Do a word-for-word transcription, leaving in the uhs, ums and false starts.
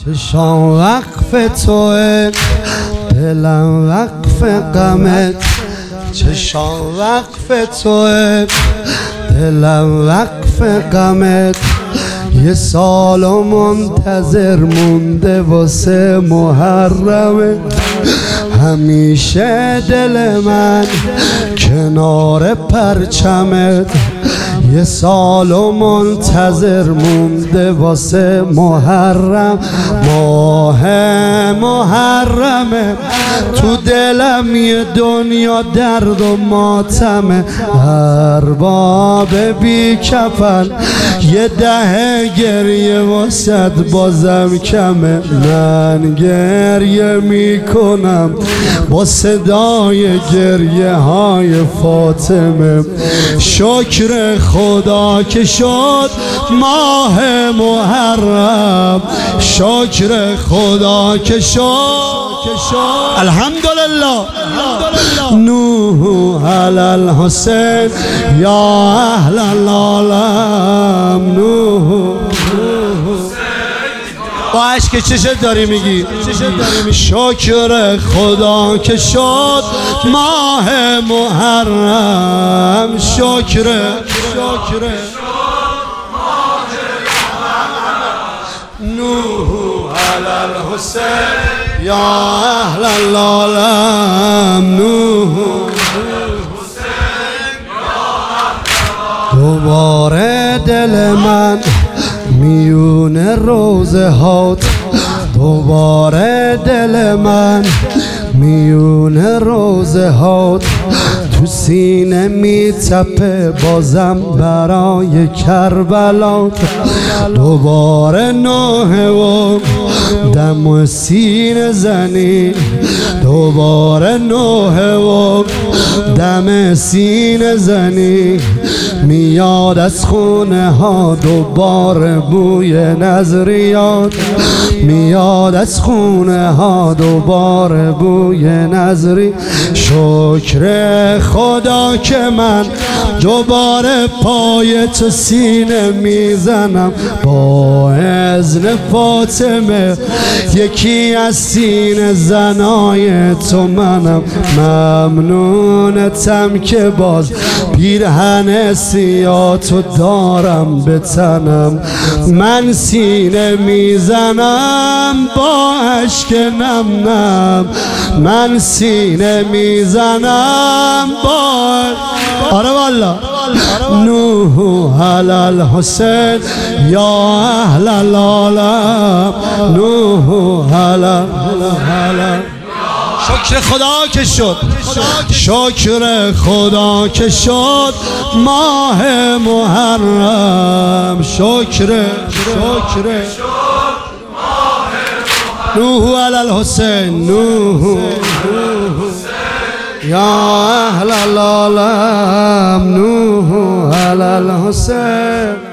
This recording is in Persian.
چشام وقف توه، دلم وقف غمت. چشام وقف توه، دلم وقف غمت. یه سال منتظر مونده واسه محرمه. همیشه دل من کنار پرچمت. یه سال منتظر مونده واسه محرم. ماه محرمه، تو دلم یه دنیا درد و ماتمه. ارباب بی کفن، یه ده گریه واسد بازم کمه. من گریه میکنم با صدای گریه های فاطمه. شکر خدا که شد ماه محرم. شکر خدا که شد الحمدلله. نوح علی الحسین یا اهل العالم. نوح با عشق چشت داری میگی؟ شکر خدا که شد ماه محرم. شکر شکر نوح علی الحسین یا اهل العالم. نوح دوباره دل من میون روزه هات. دوباره دل من میون روزه هات. تو سینه میتپه بازم برای کربلا. دوباره نوحه و دم و سینه زنی. دوباره نوحه و دم سینه زنی. میاد از خونه ها دوباره بوی نظریات. میاد از خونه ها دوباره بوی نظری. شکر خدا که من دوباره پای تو سینه میزنم. با اذن فاطمه یکی از سینه زنای تو منم. ممنونتم که باز پیرهن سیاه تو دارم به تنم. من سینه میزنم با اشک نم نم. من سینه میزنم با آره والا. نوح علی الحسین یا اهل العالم. نوح علی شکر خدا که شد. شکر خدا که شد ماه محرم. شکر شکر نوح علی الحسین. نوح یا اهل العالم. نوح علی الحسین.